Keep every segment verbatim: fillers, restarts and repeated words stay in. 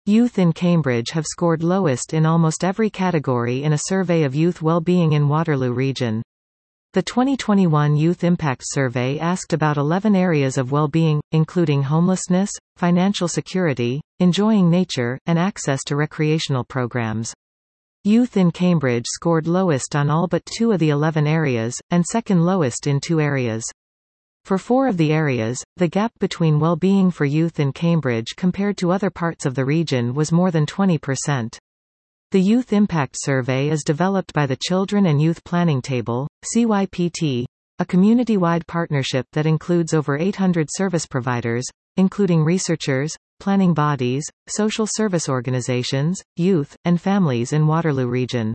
Youth in Cambridge have scored lowest in almost every category in a survey of youth well-being in Waterloo Region. The twenty twenty-one Youth Impact Survey asked about eleven areas of well-being, including homelessness, financial security, enjoying nature, and access to recreational programs. Youth in Cambridge scored lowest on all but two of the eleven areas, and second lowest in two areas. For four of the areas, the gap between well-being for youth in Cambridge compared to other parts of the region was more than twenty percent. The Youth Impact Survey is developed by the Children and Youth Planning Table, C Y P T, a community-wide partnership that includes over eight hundred service providers, including researchers, planning bodies, social service organizations, youth, and families in Waterloo Region.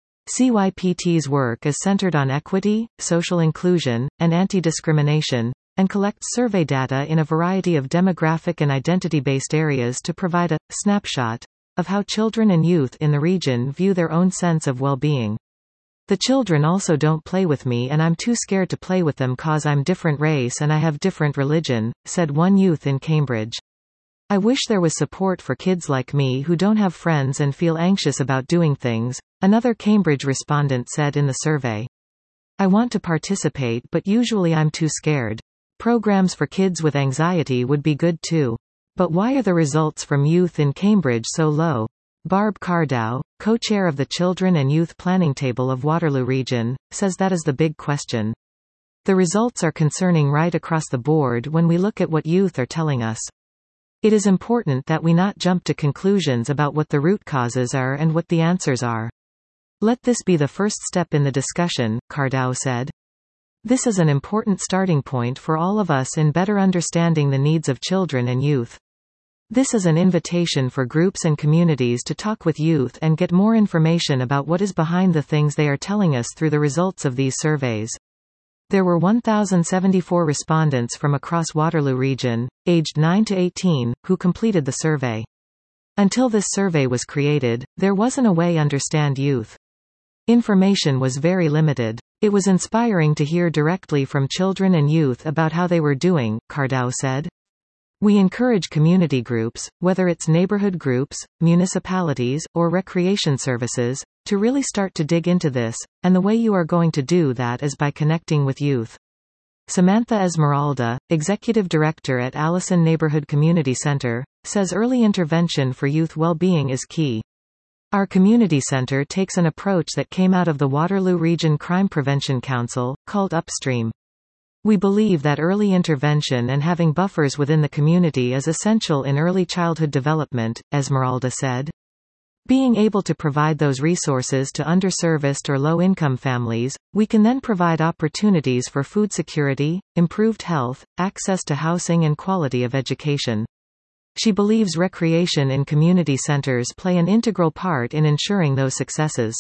C Y P T's work is centered on equity, social inclusion, and anti-discrimination, and collects survey data in a variety of demographic and identity-based areas to provide a snapshot of how children and youth in the region view their own sense of well-being. The children also don't play with me and I'm too scared to play with them cause I'm different race and I have different religion, said one youth in Cambridge. I wish there was support for kids like me who don't have friends and feel anxious about doing things, another Cambridge respondent said in the survey. I want to participate but usually I'm too scared. Programs for kids with anxiety would be good too. But why are the results from youth in Cambridge so low? Barb Cardow, co-chair of the Children and Youth Planning Table of Waterloo Region, says that is the big question. The results are concerning right across the board when we look at what youth are telling us. It is important that we not jump to conclusions about what the root causes are and what the answers are. Let this be the first step in the discussion, Cardow said. This is an important starting point for all of us in better understanding the needs of children and youth. This is an invitation for groups and communities to talk with youth and get more information about what is behind the things they are telling us through the results of these surveys. There were one thousand seventy-four respondents from across Waterloo Region, aged nine to eighteen, who completed the survey. Until this survey was created, there wasn't a way to understand youth. Information was very limited. It was inspiring to hear directly from children and youth about how they were doing, Cardow said. We encourage community groups, whether it's neighborhood groups, municipalities, or recreation services, to really start to dig into this, and the way you are going to do that is by connecting with youth. Samantha Esmeralda, executive director at Allison Neighborhood Community Center, says early intervention for youth well-being is key. Our community center takes an approach that came out of the Waterloo Region Crime Prevention Council, called Upstream. We believe that early intervention and having buffers within the community is essential in early childhood development, Esmeralda said. Being able to provide those resources to underserviced or low-income families, we can then provide opportunities for food security, improved health, access to housing and quality of education. She believes recreation in community centers play an integral part in ensuring those successes.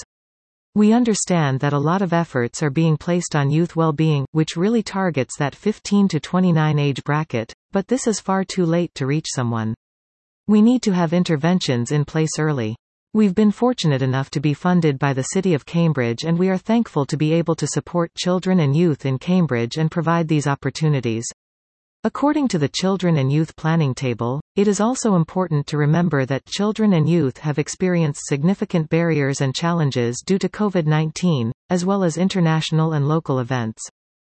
We understand that a lot of efforts are being placed on youth well-being, which really targets that fifteen to twenty-nine age bracket, but this is far too late to reach someone. We need to have interventions in place early. We've been fortunate enough to be funded by the City of Cambridge and we are thankful to be able to support children and youth in Cambridge and provide these opportunities. According to the Children and Youth Planning Table, it is also important to remember that children and youth have experienced significant barriers and challenges due to COVID nineteen, as well as international and local events.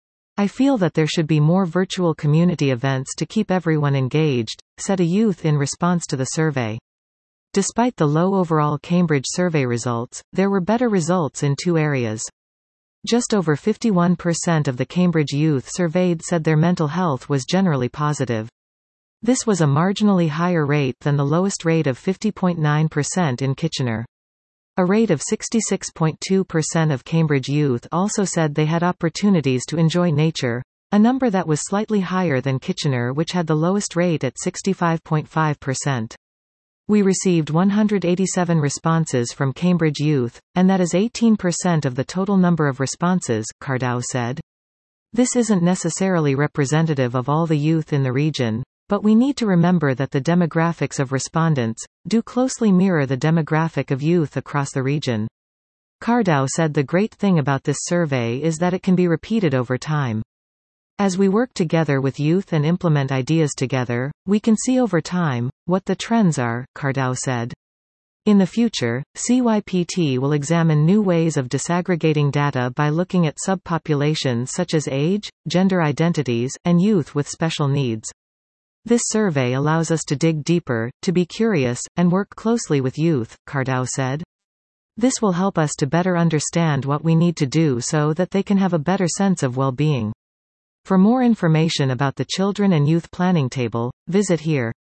I feel that there should be more virtual community events to keep everyone engaged, said a youth in response to the survey. Despite the low overall Cambridge survey results, there were better results in two areas. Just over fifty-one percent of the Cambridge youth surveyed said their mental health was generally positive. This was a marginally higher rate than the lowest rate of fifty point nine percent in Kitchener. A rate of sixty-six point two percent of Cambridge youth also said they had opportunities to enjoy nature, a number that was slightly higher than Kitchener, which had the lowest rate at sixty-five point five percent. We received one hundred eighty-seven responses from Cambridge youth, and that is eighteen percent of the total number of responses, Cardow said. This isn't necessarily representative of all the youth in the region, but we need to remember that the demographics of respondents do closely mirror the demographic of youth across the region. Cardow said the great thing about this survey is that it can be repeated over time. As we work together with youth and implement ideas together, we can see over time what the trends are, Kardau said. In the future, C Y P T will examine new ways of disaggregating data by looking at subpopulations such as age, gender identities, and youth with special needs. This survey allows us to dig deeper, to be curious, and work closely with youth, Kardau said. This will help us to better understand what we need to do so that they can have a better sense of well-being. For more information about the Children and Youth Planning Table, visit here.